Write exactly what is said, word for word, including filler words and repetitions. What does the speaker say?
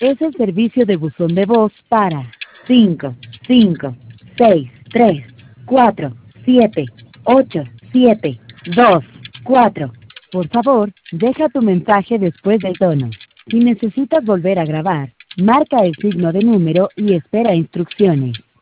Es el servicio de buzón de voz para cinco, cinco, seis, tres, cuatro, siete, ocho, siete, dos, cuatro. Por favor, deja tu mensaje después del tono. Si necesitas volver a grabar, marca el signo de número y espera instrucciones.